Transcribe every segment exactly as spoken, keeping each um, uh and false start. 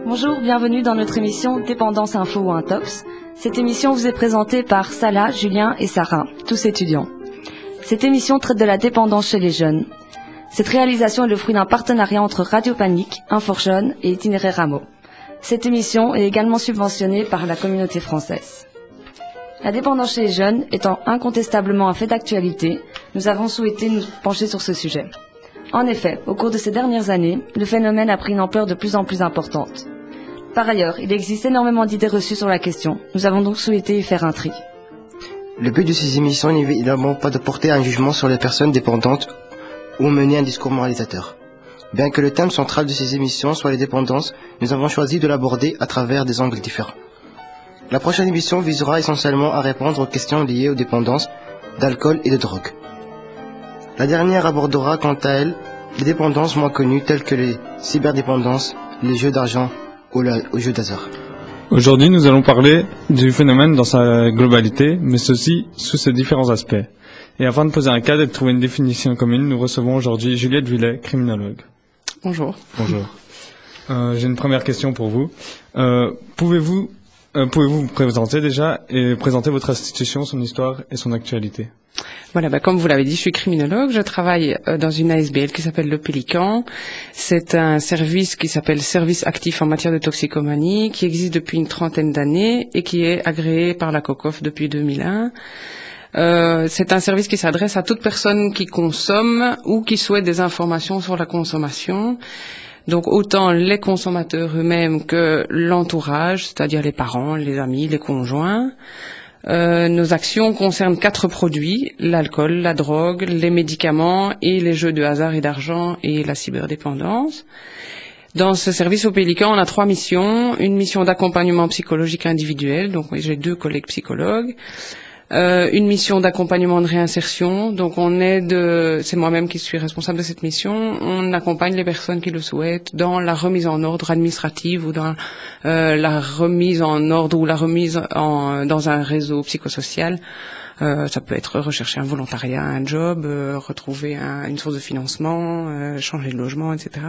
Bonjour, bienvenue dans notre émission Dépendance Info ou Intox. Cette émission vous est présentée par Salah, Julien et Sarah, tous étudiants. Cette émission traite de la dépendance chez les jeunes. Cette réalisation est le fruit d'un partenariat entre Radio Panique, Infourjeune et Itinéraire Rameau. Cette émission est également subventionnée par la communauté française. La dépendance chez les jeunes étant incontestablement un fait d'actualité, nous avons souhaité nous pencher sur ce sujet. En effet, au cours de ces dernières années, le phénomène a pris une ampleur de plus en plus importante. Par ailleurs, il existe énormément d'idées reçues sur la question. Nous avons donc souhaité y faire un tri. Le but de ces émissions n'est évidemment pas de porter un jugement sur les personnes dépendantes ou mener un discours moralisateur. Bien que le thème central de ces émissions soit les dépendances, nous avons choisi de l'aborder à travers des angles différents. La prochaine émission visera essentiellement à répondre aux questions liées aux dépendances d'alcool et de drogue. La dernière abordera quant à elle les dépendances moins connues telles que les cyberdépendances, les jeux d'argent ou les jeux d'hasard. Aujourd'hui, nous allons parler du phénomène dans sa globalité, mais ceci sous ses différents aspects. Et afin de poser un cadre et de trouver une définition commune, nous recevons aujourd'hui Juliette Villet, criminologue. Bonjour. Bonjour. Euh, j'ai une première question pour vous. Euh, pouvez-vous, euh, pouvez-vous vous présenter déjà et présenter votre institution, son histoire et son actualité ? Voilà, bah, comme vous l'avez dit, je suis criminologue. Je travaille euh, dans une A S B L qui s'appelle Le Pélican. C'est un service qui s'appelle Service actif en matière de toxicomanie, qui existe depuis une trentaine d'années et qui est agréé par la COCOF depuis deux mille un. Euh, c'est un service qui s'adresse à toute personne qui consomme ou qui souhaite des informations sur la consommation. Donc autant les consommateurs eux-mêmes que l'entourage, c'est-à-dire les parents, les amis, les conjoints. Euh, nos actions concernent quatre produits: l'alcool, la drogue, les médicaments et les jeux de hasard et d'argent et la cyberdépendance. Dans ce service au Pélican, on a trois missions. Une mission d'accompagnement psychologique individuel, donc oui, j'ai deux collègues psychologues. Euh, une mission d'accompagnement de réinsertion, donc on aide, c'est moi-même qui suis responsable de cette mission, on accompagne les personnes qui le souhaitent dans la remise en ordre administrative ou dans euh, la remise en ordre ou la remise en, dans un réseau psychosocial. Euh, ça peut être rechercher un volontariat, un job, euh, retrouver un, une source de financement, euh, changer de logement, et cetera.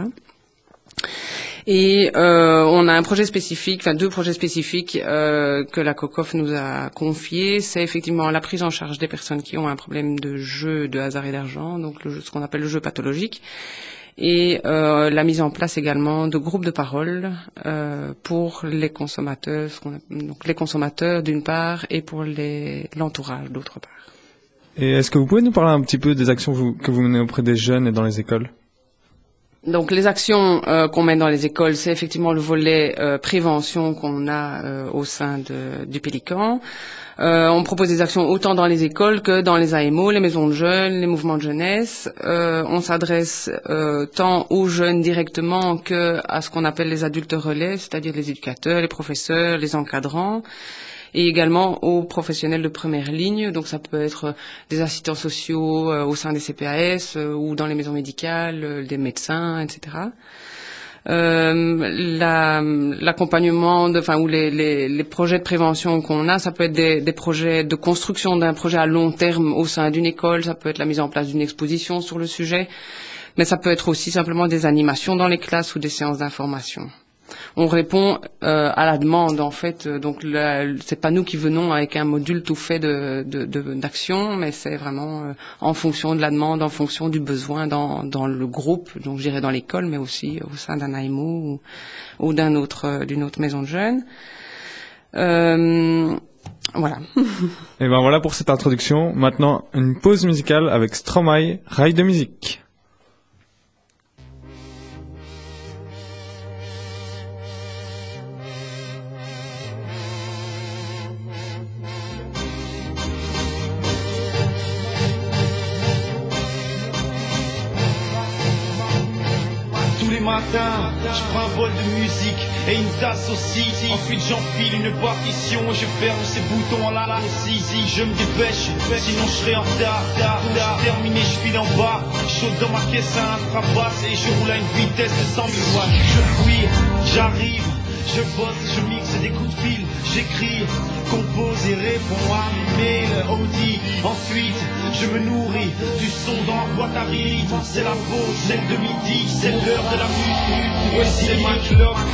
Et euh, on a un projet spécifique, enfin deux projets spécifiques euh, que la COCOF nous a confiés. C'est effectivement la prise en charge des personnes qui ont un problème de jeu, de hasard et d'argent, donc le jeu, ce qu'on appelle le jeu pathologique, et euh, la mise en place également de groupes de parole euh, pour les consommateurs, ce qu'on a, donc les consommateurs d'une part et pour les, l'entourage d'autre part. Et est-ce que vous pouvez nous parler un petit peu des actions vous, que vous menez auprès des jeunes et dans les écoles ? Donc les actions euh, qu'on mène dans les écoles, c'est effectivement le volet euh, prévention qu'on a euh, au sein de, du Pélican. Euh, on propose des actions autant dans les écoles que dans les A M O, les maisons de jeunes, les mouvements de jeunesse. Euh, on s'adresse euh, tant aux jeunes directement que à ce qu'on appelle les adultes relais, c'est-à-dire les éducateurs, les professeurs, les encadrants, et également aux professionnels de première ligne. Donc ça peut être des assistants sociaux euh, au sein des C P A S euh, ou dans les maisons médicales, euh, des médecins, et cetera. Euh, la, l'accompagnement, de, enfin ou les, les, les projets de prévention qu'on a, ça peut être des, des projets de construction d'un projet à long terme au sein d'une école, ça peut être la mise en place d'une exposition sur le sujet, mais ça peut être aussi simplement des animations dans les classes ou des séances d'information. On répond euh, à la demande en fait, donc là, c'est pas nous qui venons avec un module tout fait de, de, de d'action, mais c'est vraiment euh, en fonction de la demande, en fonction du besoin dans, dans le groupe, donc je dirais dans l'école, mais aussi au sein d'un A M O ou, ou d'un autre, d'une autre maison de jeunes. Euh, voilà. Et ben voilà pour cette introduction. Maintenant, une pause musicale avec Stromae, Rail de musique. Tous les matins, je prends un bol de musique et une tasse aussi. Ensuite j'enfile une partition et je ferme ces boutons en la la si si je me dépêche, sinon je serai en retard. Tard, terminé, je file en bas, chaud dans ma caisse à infrabasse et je roule à une vitesse de cent mille watts. Je fuis, j'arrive, je bosse, je mixe des coups de fil, j'écris, compose et réponds à mes mails, Audi. Ensuite, je me nourris du son dans la boîte à rythme. C'est la pause, celle de midi, c'est l'heure de la musique. Voici les McLovin, mon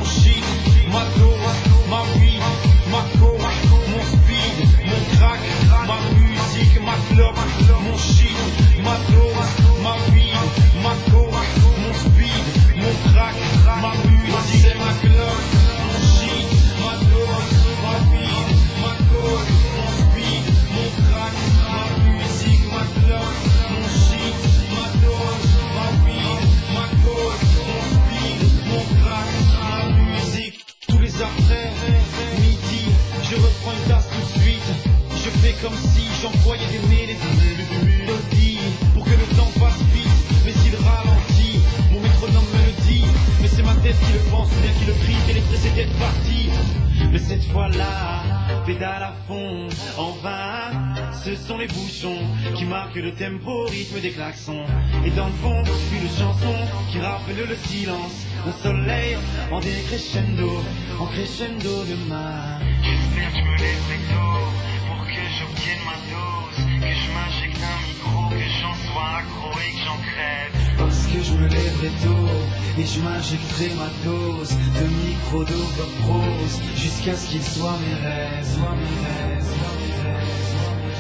mon shit, ma dose, ma weed, ma coke, mon speed, mon crack, ma musique, ma clope, mon shit, ma dose, ma weed, ma coke, mon speed, mon crack, ma musique, ma clope, mon shit, ma dose, ma weed, ma coke, mon speed, mon crack, ma musique, ma clope, mon shit, ma dose, ma weed, ma coke, mon speed, mon crack, ma musique. Tous les après midi, je reprends une tasse tout de suite. Je fais comme si j'envoyais des mélodies pour que le temps passe vite. Mais s'il ralentit, mon métronome me le dit. Mais c'est ma tête qui le pense ou bien qui le crie. L'électricité était partie. Mais cette fois-là, pédale à fond, en vain. Ce sont les bouchons qui marquent le tempo, rythme des klaxons. Et dans le fond, une chanson qui rappelle le silence. Le soleil en décrescendo, en crescendo de ma. J'espère que je me lèverai tôt pour que j'obtienne ma dose, que je m'injecte un micro, que j'en sois accro et que j'en crève. Parce que je me lèverai tôt et je m'injecterai ma dose de micro prose jusqu'à ce qu'il soit mes rêves, soit mes rêves, soit mes rêves, soit mes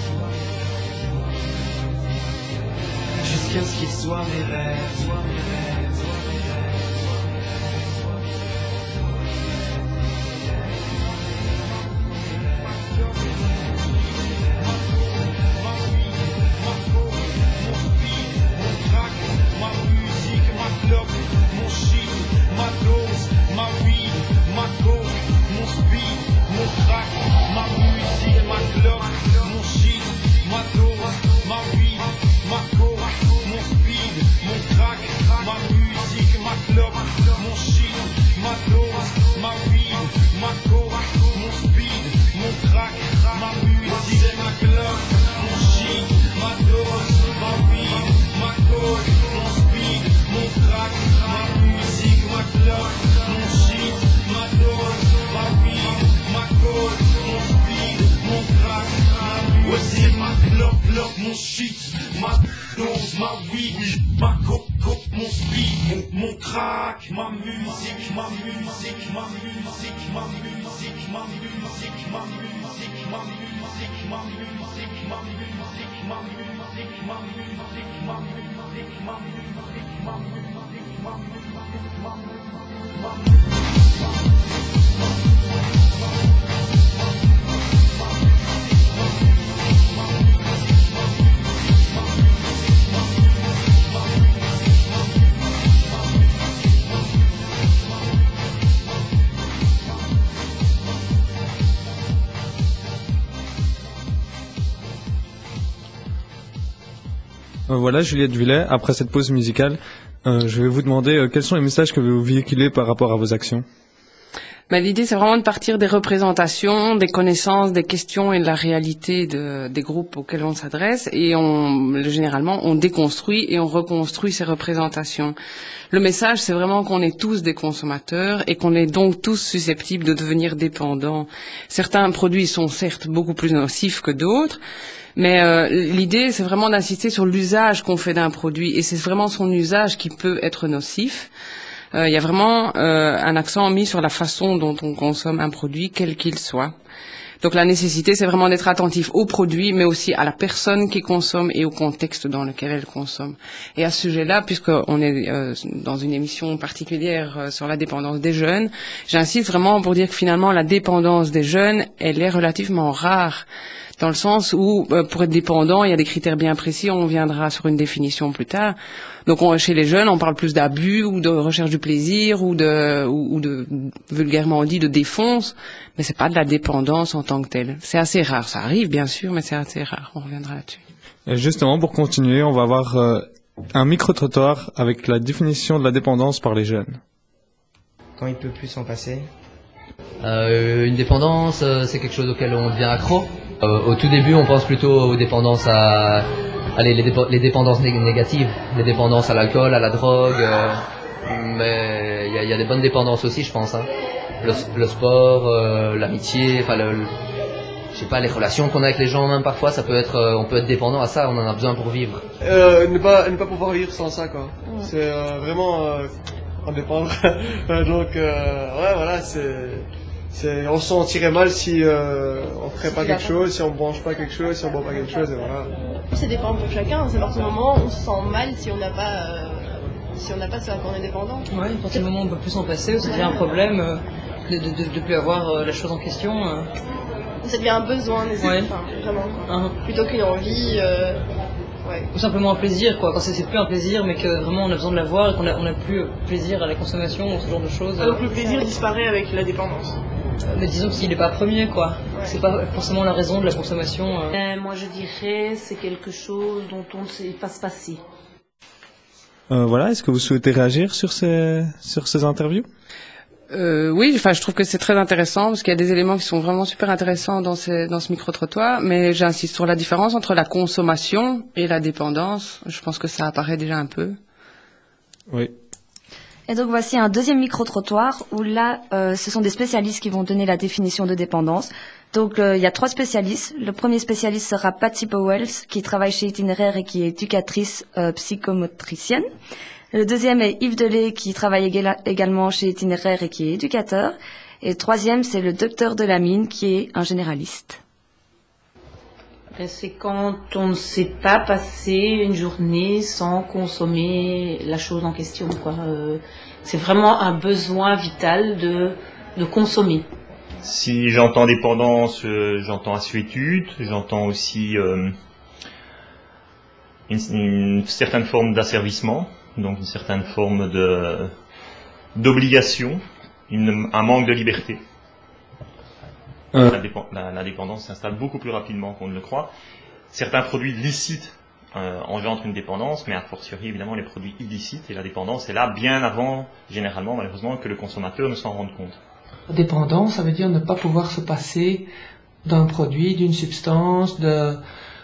rêves. Jusqu'à ce qu'il soit mes rêves, soit mes rêves, soit mes rêves. Mon shit, ma dose, ma weed, ma coke, mon speed, mon crack, ma musique, ma clope, mon shit, ma dose, ma weed, ma coke, mon speed, mon crack, ma musique, ma clope, mon shit, ma dose, ma weed, ma coke, mon speed, mon crack, ma musique, ma clope, mon shit, ma dose, ma weed, ma coke, mon speed, mon crack, ma musique, ma clope, mon shit, ma dose, ma weed, ma coke, mon speed, mon crack, ma musique, ma clope, clope, mon shit, ma dose, ma weed, ma coke, coke, mon speed, mon, mon crack, ma musique, ma musique, ma musique, ma musique, ma musique, ma musique, ma musique, ma musique, ma musique, ma musique, ma musique, ma musique, ma musique, ma Voilà, Juliette Villet, après cette pause musicale, euh, je vais vous demander euh, quels sont les messages que vous véhiculez par rapport à vos actions. Ben, l'idée, c'est vraiment de partir des représentations, des connaissances, des questions et de la réalité de, des groupes auxquels on s'adresse. Et on, généralement, on déconstruit et on reconstruit ces représentations. Le message, c'est vraiment qu'on est tous des consommateurs et qu'on est donc tous susceptibles de devenir dépendants. Certains produits sont certes beaucoup plus nocifs que d'autres, mais euh, l'idée, c'est vraiment d'insister sur l'usage qu'on fait d'un produit, et c'est vraiment son usage qui peut être nocif. Il euh, y a vraiment euh, un accent mis sur la façon dont on consomme un produit, quel qu'il soit. Donc la nécessité, c'est vraiment d'être attentif au produit, mais aussi à la personne qui consomme et au contexte dans lequel elle consomme. Et à ce sujet-là, puisqu'on est euh, dans une émission particulière euh, sur la dépendance des jeunes, j'insiste vraiment pour dire que finalement, la dépendance des jeunes, elle est relativement rare. Dans le sens où, euh, pour être dépendant, il y a des critères bien précis, on viendra sur une définition plus tard. Donc on, chez les jeunes, on parle plus d'abus ou de recherche du plaisir ou de, ou, ou de, vulgairement dit, de défonce, mais c'est pas de la dépendance en tant que telle. C'est assez rare, ça arrive bien sûr, mais c'est assez rare, on reviendra là-dessus. Et justement, pour continuer, on va avoir euh, un micro-trottoir avec la définition de la dépendance par les jeunes. Quand il peut plus s'en passer. Euh, une dépendance, euh, c'est quelque chose auquel on devient accro. Euh, au tout début, on pense plutôt aux dépendances à, allez, les, dépo- les dépendances né- négatives, les dépendances à l'alcool, à la drogue. Euh, mais il y, y a des bonnes dépendances aussi, je pense. Hein. Le, le sport, euh, l'amitié, enfin, le, le, je sais pas, les relations qu'on a avec les gens, même parfois, ça peut être, euh, on peut être dépendant à ça. On en a besoin pour vivre. Euh, ne pas, ne pas pouvoir vivre sans ça, quoi. Ouais. C'est euh, vraiment. Euh, en dépendre. Donc, euh, ouais, voilà, c'est, c'est, on se sentirait mal si euh, on ferait pas quelque chose, si on mange pas quelque chose, si on boit pas quelque chose, et voilà. Ça dépend pour chacun. C'est à partir du moment où on se sent mal si on n'a pas, euh, si on n'a pas ce à quoi on est dépendant. Ouais, à partir du moment où on peut plus s'en passer, où ça devient un problème euh, de, de, de, de plus avoir euh, la chose en question. Euh... Ça devient un besoin, mais ouais. Enfin, vraiment. Uh-huh. Plutôt qu'une envie. Euh... Ouais. Ou simplement un plaisir, quoi. Quand c'est, c'est plus un plaisir, mais que vraiment on a besoin de l'avoir et qu'on a, on a plus plaisir à la consommation ou ce genre de choses. Alors que le plaisir disparaît avec la dépendance. Mais disons que s'il n'est pas premier, quoi. Ouais. C'est pas forcément la raison de la consommation. Euh. Euh, moi, je dirais c'est quelque chose dont on ne sait pas se passer. Euh, voilà. Est-ce que vous souhaitez réagir sur ces sur ces interviews? Euh, oui, enfin, je trouve que c'est très intéressant parce qu'il y a des éléments qui sont vraiment super intéressants dans, ces, dans ce micro-trottoir, mais j'insiste sur la différence entre la consommation et la dépendance. Je pense que ça apparaît déjà un peu. Oui. Et donc voici un deuxième micro-trottoir où là, euh, ce sont des spécialistes qui vont donner la définition de dépendance. Donc euh, il y a trois spécialistes. Le premier spécialiste sera Patty Powell, qui travaille chez Itinéraire et qui est éducatrice euh, psychomotricienne. Le deuxième est Yves Delay, qui travaille égala- également chez Itinéraire et qui est éducateur. Et le troisième, c'est le docteur Delamine, qui est un généraliste. C'est quand on ne sait pas passer une journée sans consommer la chose en question, quoi. Euh, c'est vraiment un besoin vital de, de consommer. Si j'entends dépendance, euh, j'entends assuétude, j'entends aussi euh, une, une certaine forme d'asservissement. Donc une certaine forme de d'obligation, une, un manque de liberté. Euh. La, dépen, la, la dépendance s'installe beaucoup plus rapidement qu'on ne le croit. Certains produits licites euh, engendrent une dépendance, mais a fortiori évidemment les produits illicites, et la dépendance est là bien avant, généralement malheureusement, que le consommateur ne s'en rende compte. Dépendance, ça veut dire ne pas pouvoir se passer d'un produit, d'une substance, de,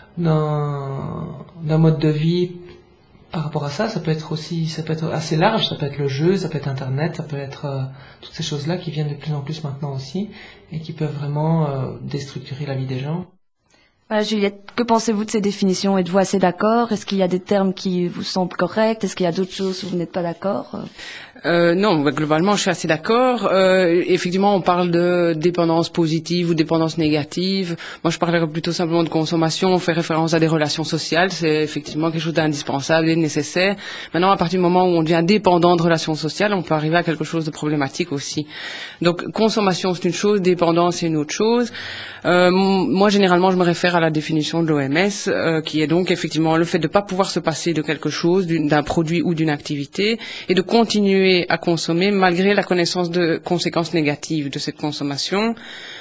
d'un, d'un mode de vie. Par rapport à ça, ça peut être aussi, ça peut être assez large, ça peut être le jeu, ça peut être Internet, ça peut être euh, toutes ces choses-là qui viennent de plus en plus maintenant aussi et qui peuvent vraiment euh, déstructurer la vie des gens. Voilà, Juliette, que pensez-vous de ces définitions? Êtes-vous assez d'accord? Est-ce qu'il y a des termes qui vous semblent corrects? Est-ce qu'il y a d'autres choses où vous n'êtes pas d'accord? Euh, non, bah, globalement, je suis assez d'accord. Euh, effectivement, on parle de dépendance positive ou dépendance négative. Moi, je parlerais plutôt simplement de consommation. On fait référence à des relations sociales. C'est effectivement quelque chose d'indispensable et de nécessaire. Maintenant, à partir du moment où on devient dépendant de relations sociales, on peut arriver à quelque chose de problématique aussi. Donc, consommation, c'est une chose, dépendance, c'est une autre chose. Euh, moi, généralement, je me réfère à la définition de l'O M S, euh, qui est donc effectivement le fait de ne pas pouvoir se passer de quelque chose, d'un produit ou d'une activité, et de continuer à consommer malgré la connaissance de conséquences négatives de cette consommation,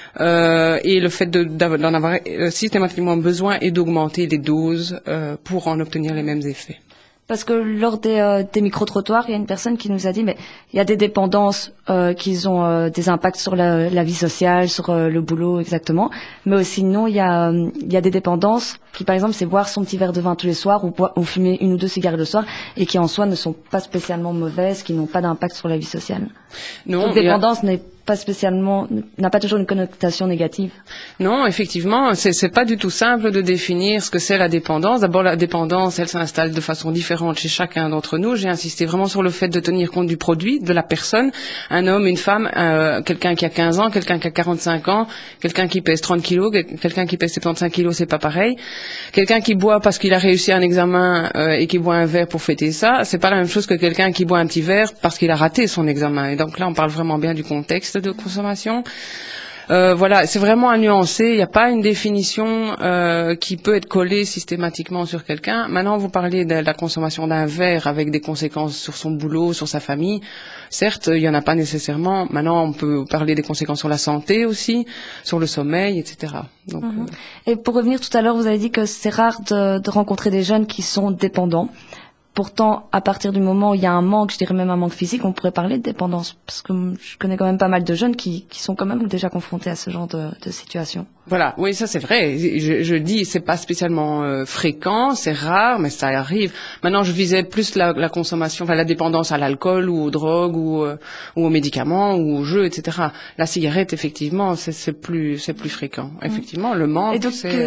euh, et le fait de, d'en avoir systématiquement besoin et d'augmenter les doses euh, pour en obtenir les mêmes effets. Parce que lors des, euh, des micro-trottoirs, il y a une personne qui nous a dit, mais il y a des dépendances euh, qui ont euh, des impacts sur la, la vie sociale, sur euh, le boulot exactement, mais aussi non, il y a, euh, il y a des dépendances qui, par exemple, c'est boire son petit verre de vin tous les soirs ou, ou fumer une ou deux cigarettes le soir et qui en soi ne sont pas spécialement mauvaises, qui n'ont pas d'impact sur la vie sociale. Non, Donc, dépendance n'est pas spécialement, n'a pas toujours une connotation négative. Non, effectivement, c'est, c'est pas du tout simple de définir ce que c'est la dépendance. D'abord, la dépendance, elle s'installe de façon différente chez chacun d'entre nous. J'ai insisté vraiment sur le fait de tenir compte du produit, de la personne, un homme, une femme, euh, quelqu'un qui a quinze ans, quelqu'un qui a quarante-cinq ans, quelqu'un qui pèse trente kilos, quelqu'un qui pèse soixante-quinze kilos, c'est pas pareil. Quelqu'un qui boit parce qu'il a réussi un examen euh, et qui boit un verre pour fêter ça, c'est pas la même chose que quelqu'un qui boit un petit verre parce qu'il a raté son examen. Et donc là, on parle vraiment bien du contexte de consommation. Euh, voilà, c'est vraiment à nuancer. Il n'y a pas une définition euh, qui peut être collée systématiquement sur quelqu'un. Maintenant, vous parlez de la consommation d'un verre avec des conséquences sur son boulot, sur sa famille. Certes, il n'y en a pas nécessairement. Maintenant, on peut parler des conséquences sur la santé aussi, sur le sommeil, et cetera. Donc, Mm-hmm. euh... Et pour revenir tout à l'heure, vous avez dit que c'est rare de, de rencontrer des jeunes qui sont dépendants. Pourtant, à partir du moment où il y a un manque, je dirais même un manque physique, on pourrait parler de dépendance. Parce que je connais quand même pas mal de jeunes qui, qui sont quand même déjà confrontés à ce genre de, de situation. Voilà, oui, ça c'est vrai. Je, je dis, c'est pas spécialement euh, fréquent, c'est rare, mais ça arrive. Maintenant, je visais plus la, la consommation, enfin la dépendance à l'alcool ou aux drogues ou, euh, ou aux médicaments ou aux jeux, et cetera. La cigarette, effectivement, c'est, c'est plus, c'est plus fréquent. Effectivement, le manque. Et donc, c'est, euh,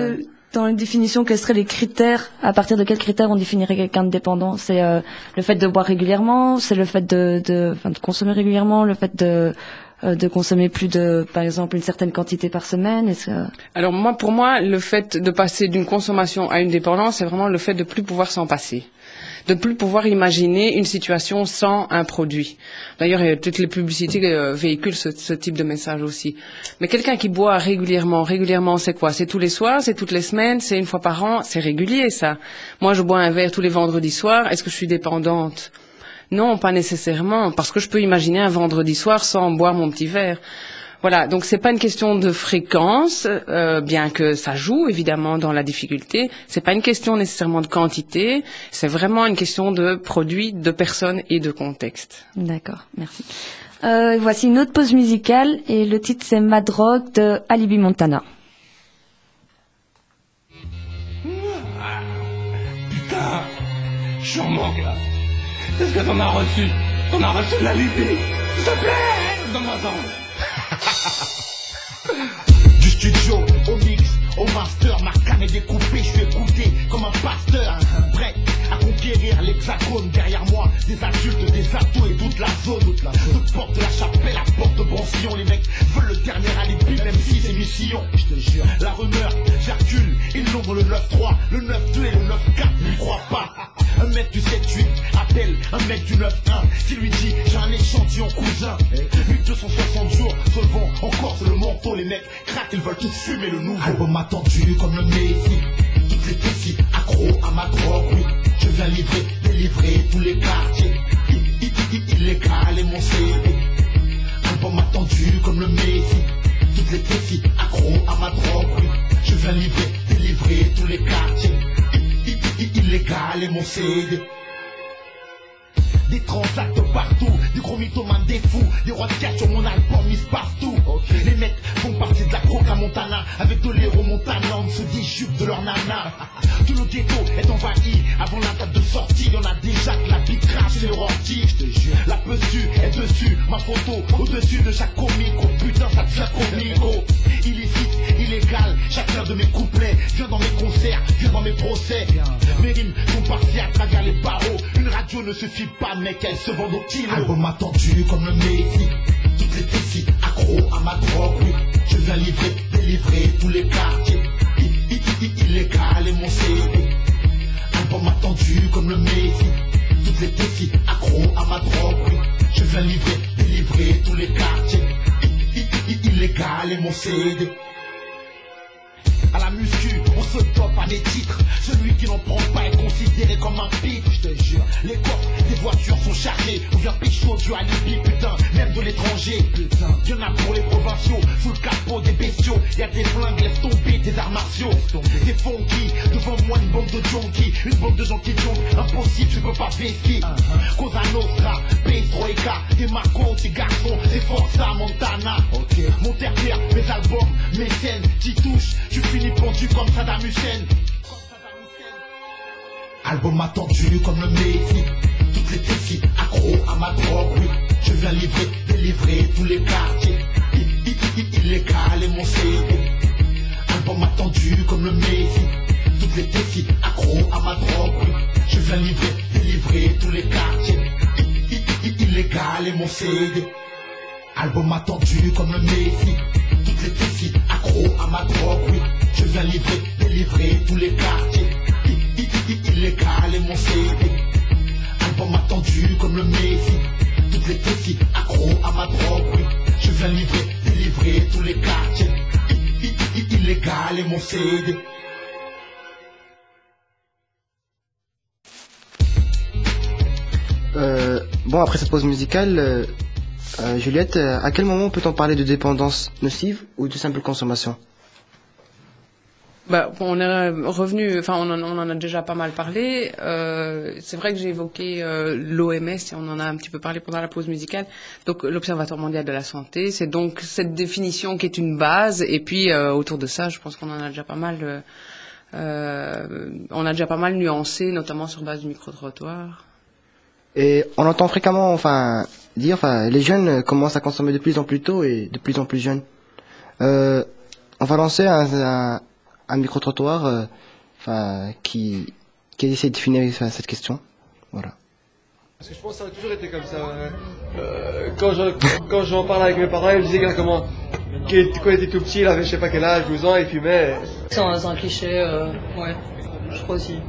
dans la définition, quels seraient les critères, à partir de quels critères on définirait quelqu'un de dépendant? C'est euh, le fait de boire régulièrement, c'est le fait de, de, enfin, de consommer régulièrement, le fait de, euh, de consommer plus de, par exemple, une certaine quantité par semaine. Est-ce que... Alors moi, pour moi, le fait de passer d'une consommation à une dépendance, c'est vraiment le fait de plus pouvoir s'en passer, de plus pouvoir imaginer une situation sans un produit. D'ailleurs, toutes les publicités euh, véhiculent ce, ce type de message aussi. Mais quelqu'un qui boit régulièrement, régulièrement, c'est quoi? C'est tous les soirs, c'est toutes les semaines, c'est une fois par an, c'est régulier ça. Moi, je bois un verre tous les vendredis soirs. Est-ce que je suis dépendante? Non, pas nécessairement, parce que je peux imaginer un vendredi soir sans boire mon petit verre. Voilà, donc c'est pas une question de fréquence, euh, bien que ça joue évidemment dans la difficulté. C'est pas une question nécessairement de quantité, c'est vraiment une question de produit, de personne et de contexte. D'accord, merci. Euh, voici une autre pause musicale et le titre c'est Ma drogue de Alibi Montana. Putain, je suis en manque là. Est-ce que t'en as reçu? T'en as reçu de la Libye? S'il te plaît, donne-moi-en. Du studio au mix, au master, ma canne est découpée, je suis écouté comme un pasteur, prêt à conquérir l'hexagone. Derrière moi, des adultes, des atos et toute la zone, toute la zone. Toute porte de la chapelle, la porte de Brancion, les mecs veulent le dernier alibi, même si c'est mission. Je te jure, la rumeur circule, ils l'ont le neuf trois, le neuf deux et le neuf quatre, ne crois pas. Un mec du sept huit appelle un mec du neuf un, qui lui dit j'ai un échantillon cousin. mille deux cent soixante jours, se le vent, encore sur le manteau, les mecs craquent, ils veulent tous fumer le nouveau. Album attendu comme le Messi, toutes les petits accros à ma drogue, oui. Je viens livrer, délivrer tous les quartiers, illégal et mon C D. Album attendu comme le Messi, toutes les petits accros à ma drogue, oui. Je viens livrer, délivrer tous les quartiers, illégal et mon C D. Des transacts partout, des gros mythomanes, des fous, des rois de cash sur mon album mis partout. Okay. Les mecs font partie de la Croca Montana, avec de l'héros Montana en dessous des jupes de leur nana. Tout le ghetto est envahi, avant la date de sortie, y'en a déjà que la big crash et le rorti. Je te jure, la dessus est dessus, ma photo au-dessus de chaque comique. Oh putain, ça devient comique. Oh, illicite, illégal, chacun de mes couplets. Viens dans mes concerts, viens dans mes procès. Mes rimes sont parties à travers les barreaux. Une radio ne suffit pas, mec, elle se vend au kilo. Album attendu comme le Messi, toutes les petits accros à ma drogue, oui. Je viens livrer, délivrer tous les quartiers, illégal et mon C D. Album attendu comme le Messi, toutes les petits accros à ma drogue, oui. Je viens livrer, délivrer tous les quartiers, illégal et mon C D. À la muscu, on se dope à des titres. Celui qui n'en prend pas est considéré comme un pif, je te jure. Les coffres des voitures sont chargés. On vient pécho du alibi, putain, même de l'étranger. Putain, y'en a pour les provinciaux, sous le capot des bestiaux. Y'a des flingues, laisse tomber des arts martiaux. Des funky, devant moi une bande de junkies. Une bande de gens qui tombent, impossible, je peux pas vesquer. uh-huh. Cosa Nostra, Pestroika, des Marcos, des garçons, des Forza Montana. Okay. Mon terre-terre, mes albums, mes scènes qui touchent, je finis pendu comme Saddam Hussein. Album attendu comme le Messi, toutes les petits accros à ma drogue, oui. Je viens livrer, délivrer tous les quartiers, illégal et mon C D. Album attendu comme le Messi, toutes les petits accros à ma drogue, oui. Je viens livrer, délivrer tous les quartiers, illégal et mon C D. Album attendu comme le Messi, toutes les petits accros à ma drogue, oui. Je viens livrer, délivrer tous les quartiers, illégal et mon C D. Album attendu comme le Messi, toutes les petits accros à ma drogue, oui. Je viens livrer, délivrer tous les quartiers, illégal et mon C D. Euh, bon, après cette pause musicale, euh, euh, Juliette, euh, à quel moment peut-on parler de dépendance nocive ou de simple consommation? Bah, on est revenu, enfin on en, on en a déjà pas mal parlé. Euh, c'est vrai que j'ai évoqué euh, l'O M S et on en a un petit peu parlé pendant la pause musicale. Donc l'Observatoire mondial de la santé, c'est donc cette définition qui est une base. Et puis euh, autour de ça, je pense qu'on en a déjà pas mal, euh, euh, on a déjà pas mal nuancé, notamment sur base du micro-trottoir. Et on entend fréquemment, enfin, dire, enfin, les jeunes commencent à consommer de plus en plus tôt et de plus en plus jeunes. Euh, on va lancer un, un un micro-trottoir euh, enfin, qui, qui essaie de définir enfin, cette question. Voilà. Parce que je pense que ça a toujours été comme ça. Euh, quand, je, quand j'en parlais avec mes parents, ils me disaient que comment, quand il était tout petit, il avait je sais pas quel âge, douze ans, il fumait. C'est un, c'est un cliché, euh, ouais, je crois aussi.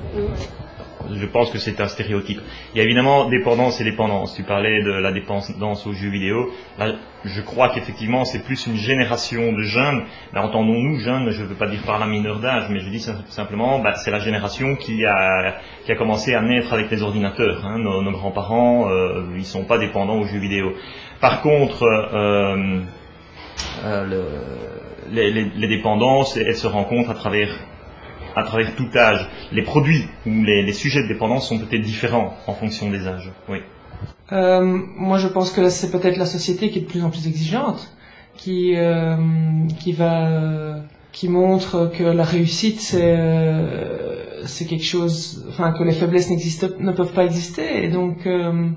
Je pense que c'est un stéréotype. Il y a évidemment dépendance et dépendance. Tu parlais de la dépendance aux jeux vidéo. Là, je crois qu'effectivement, c'est plus une génération de jeunes. Ben, entendons-nous jeunes, je ne veux pas dire par la mineur d'âge, mais je dis simplement, ben, c'est la génération qui a, qui a commencé à naître avec les ordinateurs. Hein. Nos, nos grands-parents, euh, ils sont pas dépendants aux jeux vidéo. Par contre, euh, euh, le, les, les, les dépendances, elles se rencontrent à travers à travers tout âge. Les produits ou les, les sujets de dépendance sont peut-être différents en fonction des âges. Oui. Euh, moi, je pense que là, c'est peut-être la société qui est de plus en plus exigeante, qui euh, qui va, euh, qui montre que la réussite c'est euh, c'est quelque chose, enfin que les faiblesses n'existent, ne peuvent pas exister, et donc euh,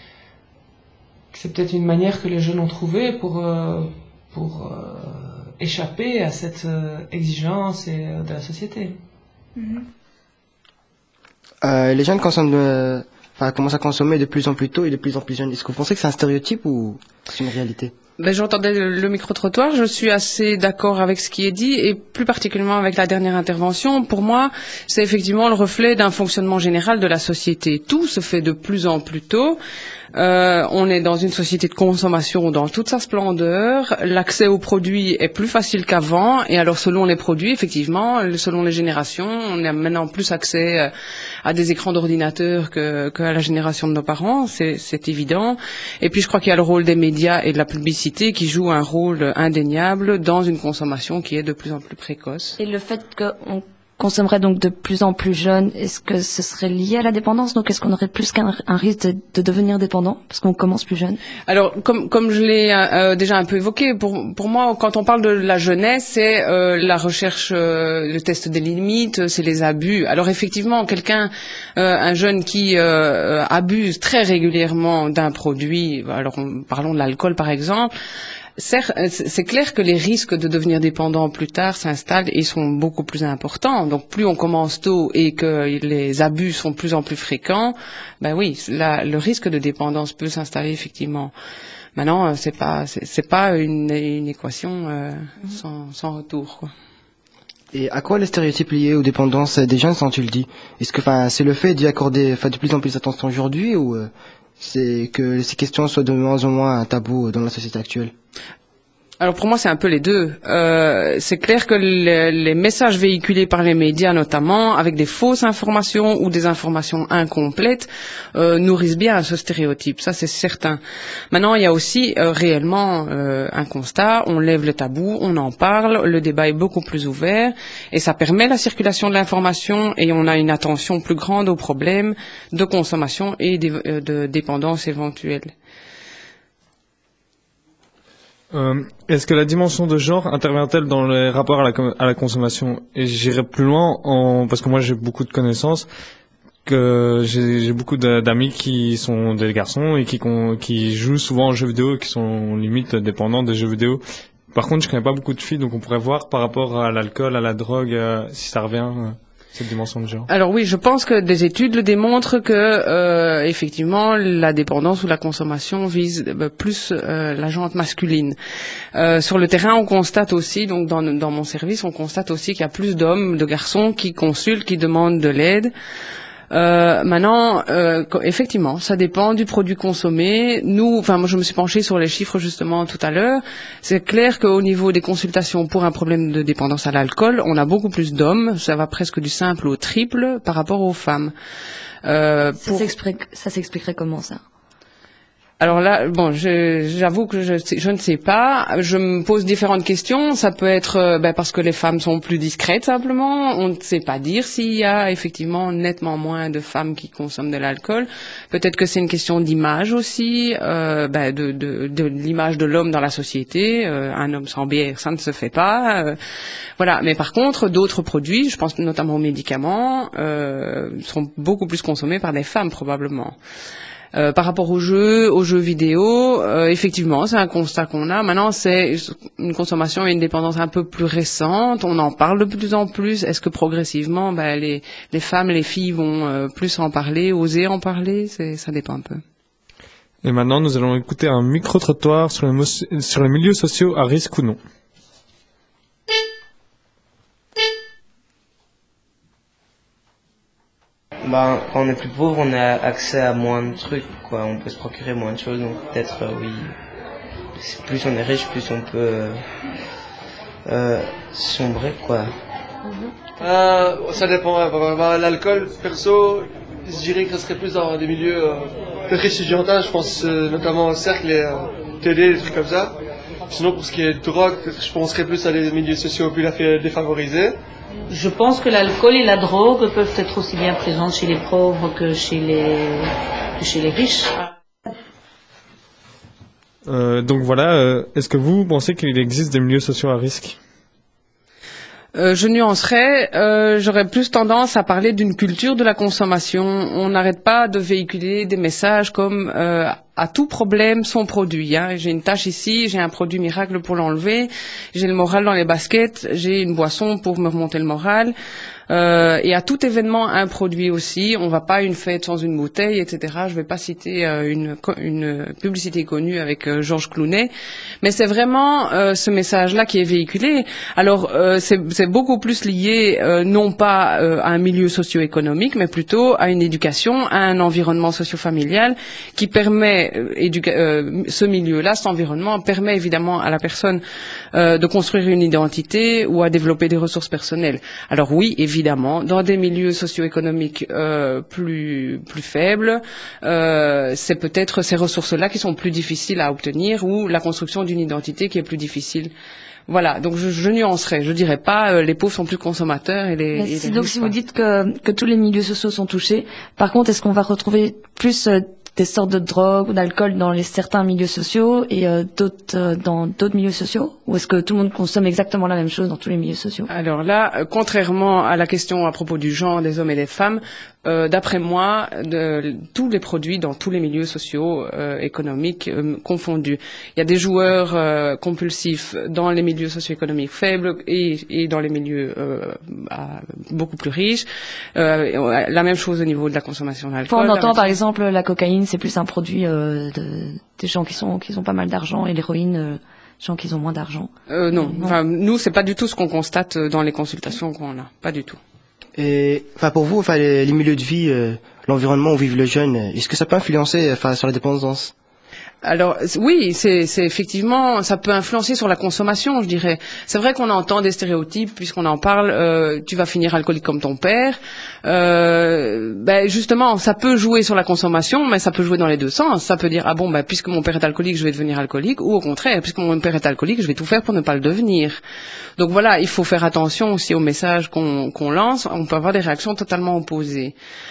c'est peut-être une manière que les jeunes ont trouvée pour euh, pour euh, échapper à cette euh, exigence et, euh, de la société. Mm-hmm. Euh, les jeunes consomment, euh, enfin, commencent à consommer de plus en plus tôt et de plus en plus jeunes. Est-ce que vous pensez que c'est un stéréotype ou c'est une réalité? Ben, j'entendais le, le micro-trottoir, je suis assez d'accord avec ce qui est dit, et plus particulièrement avec la dernière intervention. Pour moi, c'est effectivement le reflet d'un fonctionnement général de la société. Tout se fait de plus en plus tôt. Euh, on est dans une société de consommation dans toute sa splendeur. L'accès aux produits est plus facile qu'avant. Et alors, selon les produits, effectivement, selon les générations, on a maintenant plus accès à des écrans d'ordinateur que, qu'à la génération de nos parents. C'est, c'est évident. Et puis, je crois qu'il y a le rôle des médias et de la publicité qui joue un rôle indéniable dans une consommation qui est de plus en plus précoce. Et le fait qu'on consommerait donc de plus en plus jeune, est-ce que ce serait lié à la dépendance? Donc est-ce qu'on aurait plus qu'un un risque de, de devenir dépendant parce qu'on commence plus jeune? Alors comme comme je l'ai euh, déjà un peu évoqué, pour pour moi quand on parle de la jeunesse, c'est euh, la recherche, euh, le test des limites, c'est les abus. Alors effectivement, quelqu'un, euh, un jeune qui euh, abuse très régulièrement d'un produit, alors on, parlons de l'alcool par exemple. C'est clair que les risques de devenir dépendant plus tard s'installent et sont beaucoup plus importants. Donc plus on commence tôt et que les abus sont de plus en plus fréquents, ben oui, la, le risque de dépendance peut s'installer effectivement. Maintenant, c'est pas c'est pas une, une équation euh, mmh. sans, sans retour, quoi. Et à quoi les stéréotypes liés aux dépendances des jeunes sont-ils dus? Est-ce que enfin c'est le fait d'y accorder enfin de plus en plus d'attention aujourd'hui ou euh, c'est que ces questions soient de moins en moins un tabou dans la société actuelle? Alors pour moi c'est un peu les deux. Euh, c'est clair que les, les messages véhiculés par les médias notamment, avec des fausses informations ou des informations incomplètes, euh, nourrissent bien ce stéréotype, ça c'est certain. Maintenant il y a aussi euh, réellement euh, un constat, on lève le tabou, on en parle, le débat est beaucoup plus ouvert et ça permet la circulation de l'information et on a une attention plus grande aux problèmes de consommation et de, euh, de dépendance éventuelle. Euh, est-ce que la dimension de genre intervient-elle dans les rapports à la, à la consommation? Et j'irai plus loin en, parce que moi j'ai beaucoup de connaissances, que j'ai, j'ai beaucoup d'amis qui sont des garçons et qui, qui jouent souvent aux jeux vidéo, qui sont limite dépendants des jeux vidéo. Par contre, je connais pas beaucoup de filles, donc on pourrait voir par rapport à l'alcool, à la drogue, euh, si ça revient. Euh. Cette dimension de genre. Alors oui, je pense que des études le démontrent que euh, effectivement la dépendance ou la consommation vise euh, plus euh, la jante masculine. Euh, sur le terrain, on constate aussi, donc dans, dans mon service, on constate aussi qu'il y a plus d'hommes, de garçons qui consultent, qui demandent de l'aide. Euh, maintenant, euh, effectivement, ça dépend du produit consommé. Nous, enfin, moi, je me suis penchée sur les chiffres justement tout à l'heure. C'est clair qu'au niveau des consultations pour un problème de dépendance à l'alcool, on a beaucoup plus d'hommes. Ça va presque du simple au triple par rapport aux femmes. Euh, ça, pour... s'explique, ça s'expliquerait comment ça? Alors là, bon, je, j'avoue que je, je ne sais pas. Je me pose différentes questions. Ça peut être euh, ben, parce que les femmes sont plus discrètes simplement. On ne sait pas dire s'il y a effectivement nettement moins de femmes qui consomment de l'alcool. Peut-être que c'est une question d'image aussi, euh, ben, de, de, de l'image de l'homme dans la société. Euh, un homme sans bière, ça ne se fait pas. Euh, voilà. Mais par contre, d'autres produits, je pense notamment aux médicaments, euh, sont beaucoup plus consommés par des femmes probablement. Euh, par rapport aux jeux, aux jeux vidéo, euh, effectivement, c'est un constat qu'on a. Maintenant, c'est une consommation et une dépendance un peu plus récente. On en parle de plus en plus. Est-ce que progressivement, ben, les, les femmes, les filles vont euh, plus en parler, oser en parler? C'est, ça dépend un peu. Et maintenant, nous allons écouter un micro-trottoir sur les, mo- sur les milieux sociaux à risque ou non. Ben, quand on est plus pauvre, on a accès à moins de trucs, quoi. On peut se procurer moins de choses, donc peut-être, euh, oui. Plus on est riche, plus on peut euh, euh, sombrer, quoi. Euh, ça dépend. Hein. L'alcool, perso, je dirais que ça serait plus dans des milieux euh, peut-être étudiantins, je pense euh, notamment au cercle et euh, T D, des trucs comme ça. Sinon, pour ce qui est de drogue, je penserais plus à des milieux sociaux plus défavorisés. Je pense que l'alcool et la drogue peuvent être aussi bien présentes chez les pauvres que chez les, que chez les riches. Euh, donc voilà, euh, est-ce que vous pensez qu'il existe des milieux sociaux à risque? Euh, je nuancerais, euh, j'aurais plus tendance à parler d'une culture de la consommation. On n'arrête pas de véhiculer des messages comme euh, à tout problème son produit. Hein. J'ai une tache ici, j'ai un produit miracle pour l'enlever, j'ai le moral dans les baskets, j'ai une boisson pour me remonter le moral. Euh, et à tout événement un produit aussi. On va pas à une fête sans une bouteille, et cetera. Je vais pas citer euh, une, une publicité connue avec euh, Georges Clooney, mais c'est vraiment euh, ce message-là qui est véhiculé. Alors euh, c'est, c'est beaucoup plus lié euh, non pas euh, à un milieu socio-économique, mais plutôt à une éducation, à un environnement socio-familial qui permet euh, éduca- euh, ce milieu-là, cet environnement permet évidemment à la personne euh, de construire une identité ou à développer des ressources personnelles. Alors oui, évidemment. Évidemment, dans des milieux socio-économiques euh, plus plus faibles, euh, c'est peut-être ces ressources-là qui sont plus difficiles à obtenir ou la construction d'une identité qui est plus difficile. Voilà, donc je, je nuancerais, je dirais pas euh, les pauvres sont plus consommateurs et les. Et si, les donc riches si pas. vous dites que que tous les milieux sociaux sont touchés, par contre, est-ce qu'on va retrouver plus euh, des sortes de drogues ou d'alcool dans les certains milieux sociaux et euh, d'autres euh, dans d'autres milieux sociaux, ou est-ce que tout le monde consomme exactement la même chose dans tous les milieux sociaux? Alors là, euh, contrairement à la question à propos du genre des hommes et des femmes, euh, d'après moi, de, tous les produits dans tous les milieux sociaux, euh, économiques euh, confondus. Il y a des joueurs euh, compulsifs dans les milieux socio-économiques faibles et, et dans les milieux euh, à, beaucoup plus riches. Euh, la même chose au niveau de la consommation d'alcool. Enfin, on entend par exemple la cocaïne, c'est plus un produit euh, de, des gens qui sont qui ont pas mal d'argent, et l'héroïne, euh, gens qui ont moins d'argent. Euh, non, non. Enfin, nous c'est pas du tout ce qu'on constate dans les consultations qu'on a, pas du tout. Et enfin pour vous, enfin les, les milieux de vie, euh, l'environnement où vivent les jeunes, est-ce que ça peut influencer enfin sur la dépendance? Alors oui, c'est, c'est effectivement, ça peut influencer sur la consommation, je dirais. C'est vrai qu'on entend des stéréotypes puisqu'on en parle. Euh, tu vas finir alcoolique comme ton père. Euh, ben justement, ça peut jouer sur la consommation, mais ça peut jouer dans les deux sens. Ça peut dire ah bon, ben puisque mon père est alcoolique, je vais devenir alcoolique, ou au contraire, puisque mon père est alcoolique, je vais tout faire pour ne pas le devenir. Donc voilà, il faut faire attention aussi aux messages qu'on, qu'on lance. On peut avoir des réactions totalement opposées.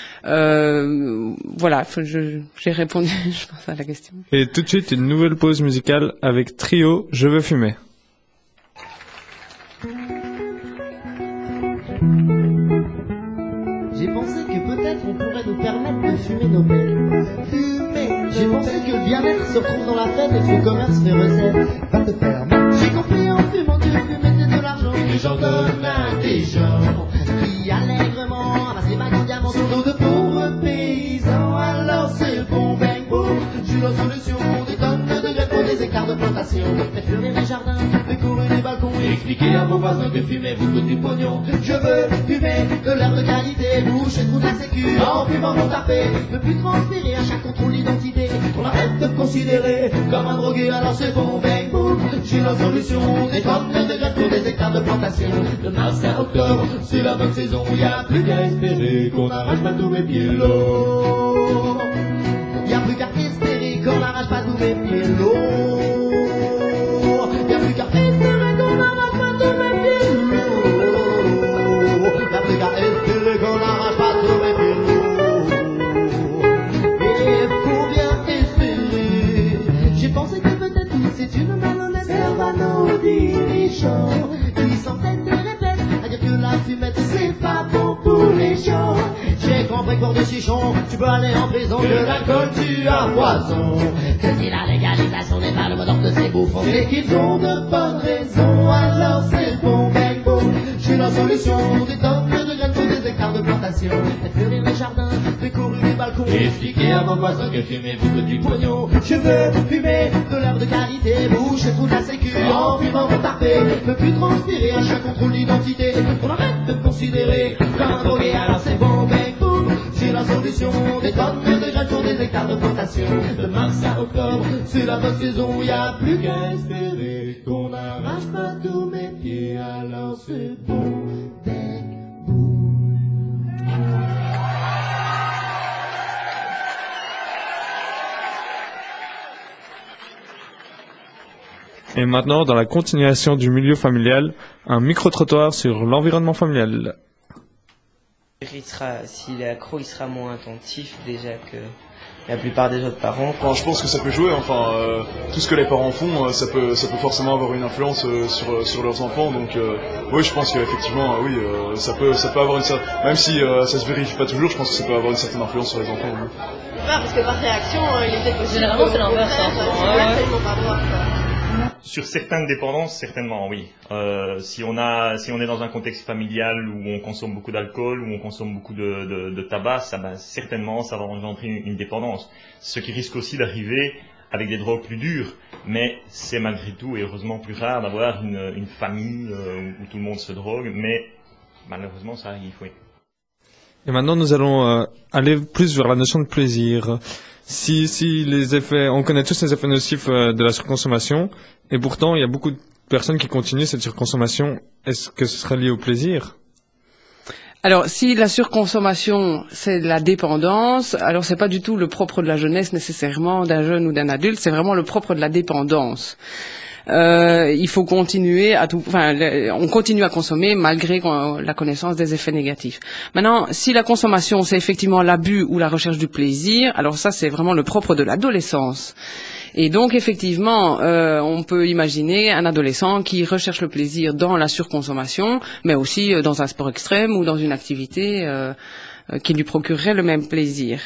Euh, voilà, je, j'ai répondu, je pense, à la question. Et tout de suite, une nouvelle pause musicale avec Trio, Je veux fumer. J'ai pensé que peut-être on pourrait nous permettre de fumer nos peines. Fumer. J'ai pensé que le bien-être se retrouve dans la fête et que ce commerce fait recette. Va te faire mal. J'ai compris en fumant que fumer c'est de l'argent. Les gens donnent à des gens qui allègrement amassent les bagues en diamant sur dos de pauvres paysans. Alors c'est le bon bang boom. J'ai la solution pour des tonnes de graines pour des hectares de plantation. Faites fleurir les jardins, décorer les balcons et expliquer à vos voisins que fumer vous coûte du pognon. Je veux fumer de l'air de qualité, bouche et trou de la sécu. En fumant mon tapé, ne plus transpirer à chaque contrôle d'identité. On arrête de me considérer comme un drogué, alors c'est bon bang boom. J'ai la solution, des tonnes de graines pour des hectares de plantation. De mars à octobre, c'est la bonne saison, y a plus qu'à espérer qu'on arrache pas tous mes pieds l'eau. Y a plus qu'à espérer qu'on arrache pas tous mes pieds l'eau. Y a plus qu'à espérer qu'on arrache pas tous mes pieds l'eau. Y a plus qu'à espérer qu'on arrache pas tous mes pieds l'eau. Et faut bien espérer. J'ai pensé que peut-être c'est une malhonnête serve à nos dirigeants qui s'entêtent et répètent à dire que la fumette c'est pas bon pour les gens. J'ai compris vrai corps de chichon, tu peux aller en prison, que l'alcool tue à poison. Que si la légalisation n'est pas le mot d'ordre de ces bouffons, et qu'ils ont de bonnes raisons, alors c'est bon, ben bon. Je suis la solution, des tonnes de graines pour des hectares de plantation. Faites fleurir les jardins, découvrir les balcons, et expliquer à vos voisins que fumez-vous que du pognon. Je veux fumer de l'herbe de qualité, boucher toute la sécu, en fumant mon tarpé, ne plus transpirer à chaque contrôle d'identité. On arrête de me considérer comme un drogué, alors c'est bon, ben boum. J'ai la solution, des tonnes de graines pour des hectares de plantation. De mars à octobre, c'est la bonne saison, y a plus qu'à espérer qu'on n'arrache pas tous mes pieds, alors c'est bon, ben boum. Et maintenant, dans la continuation du milieu familial, un micro-trottoir sur l'environnement familial. Il sera, s'il est accro, il sera moins attentif déjà que la plupart des autres parents. Enfin, je pense que ça peut jouer. Enfin, euh, tout ce que les parents font, euh, ça peut, ça peut forcément avoir une influence euh, sur euh, sur leurs enfants. Donc, euh, oui, je pense qu'effectivement, euh, oui, euh, ça peut, ça peut avoir une certaine, même si euh, ça se vérifie pas toujours, je pense que ça peut avoir une certaine influence sur les enfants. Oui. Ouais, parce que par réaction, euh, il était possible. Généralement, c'est l'inverse. Ça, Hein. tu peux absolument pas voir, quoi. Sur certaines dépendances, certainement, oui. Euh, si on a, si on est dans un contexte familial où on consomme beaucoup d'alcool, où on consomme beaucoup de, de, de tabac, ça, ben, certainement, ça va engendrer une, une dépendance. Ce qui risque aussi d'arriver avec des drogues plus dures, mais c'est malgré tout et heureusement plus rare d'avoir une, une famille euh, où tout le monde se drogue, mais malheureusement, ça arrive, oui. Et maintenant, nous allons euh, aller plus vers la notion de plaisir. Si, si les effets, on connaît tous les effets nocifs euh, de la surconsommation, et pourtant il y a beaucoup de personnes qui continuent cette surconsommation. Est-ce que ce serait lié au plaisir? Alors, si la surconsommation, c'est de la dépendance, alors c'est pas du tout le propre de la jeunesse nécessairement, d'un jeune ou d'un adulte, c'est vraiment le propre de la dépendance. Euh, il faut continuer à tout, enfin, le, on continue à consommer malgré la connaissance des effets négatifs. Maintenant, si la consommation c'est effectivement l'abus ou la recherche du plaisir, alors ça c'est vraiment le propre de l'adolescence. Et donc effectivement, euh, on peut imaginer un adolescent qui recherche le plaisir dans la surconsommation, mais aussi euh, dans un sport extrême ou dans une activité euh, euh, qui lui procurerait le même plaisir.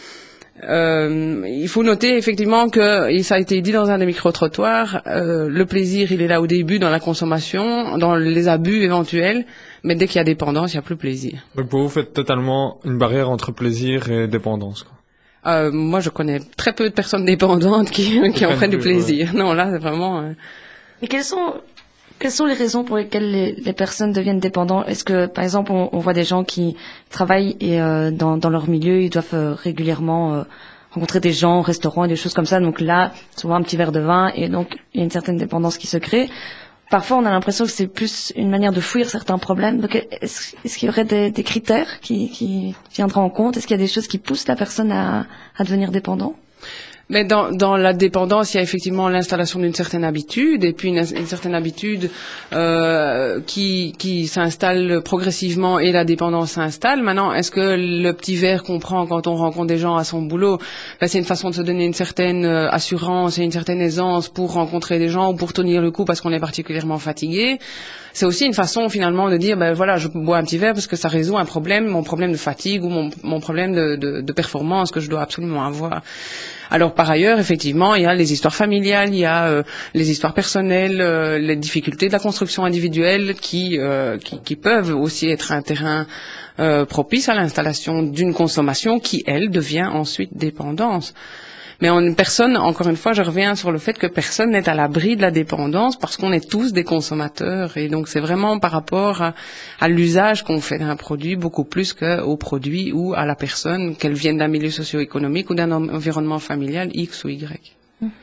Euh, il faut noter effectivement que, et ça a été dit dans un des micro-trottoirs, euh, le plaisir il est là au début dans la consommation, dans les abus éventuels, mais dès qu'il y a dépendance, il n'y a plus plaisir. Donc pour vous, faites totalement une barrière entre plaisir et dépendance, quoi. Euh, moi je connais très peu de personnes dépendantes qui, qui en prennent du plaisir. Ouais. Non, là c'est vraiment... Euh... Mais quelles sont... Quelles sont les raisons pour lesquelles les, les personnes deviennent dépendantes? Est-ce que, par exemple, on, on voit des gens qui travaillent et euh, dans, dans leur milieu, ils doivent euh, régulièrement euh, rencontrer des gens au restaurant et des choses comme ça. Donc là, souvent un petit verre de vin et donc il y a une certaine dépendance qui se crée. Parfois, on a l'impression que c'est plus une manière de fuir certains problèmes. Donc, est-ce, est-ce qu'il y aurait des, des critères qui, qui viendraient en compte? Est-ce qu'il y a des choses qui poussent la personne à, à devenir dépendant? Mais dans, dans la dépendance, il y a effectivement l'installation d'une certaine habitude et puis une, une certaine habitude euh, qui, qui s'installe progressivement et la dépendance s'installe. Maintenant, est-ce que le petit verre qu'on prend quand on rencontre des gens à son boulot, ben, c'est une façon de se donner une certaine euh, assurance et une certaine aisance pour rencontrer des gens ou pour tenir le coup parce qu'on est particulièrement fatigué? C'est aussi une façon finalement de dire, ben voilà, je bois un petit verre parce que ça résout un problème, mon problème de fatigue ou mon, mon problème de, de, de performance que je dois absolument avoir. Alors par ailleurs, effectivement, il y a les histoires familiales, il y a euh, les histoires personnelles, euh, les difficultés de la construction individuelle qui, euh, qui, qui peuvent aussi être un terrain euh, propice à l'installation d'une consommation qui, elle, devient ensuite dépendance. Mais on, personne, encore une fois, je reviens sur le fait que personne n'est à l'abri de la dépendance parce qu'on est tous des consommateurs. Et donc, c'est vraiment par rapport à, à l'usage qu'on fait d'un produit beaucoup plus qu'au produit ou à la personne, qu'elle vienne d'un milieu socio-économique ou d'un environnement familial X ou Y.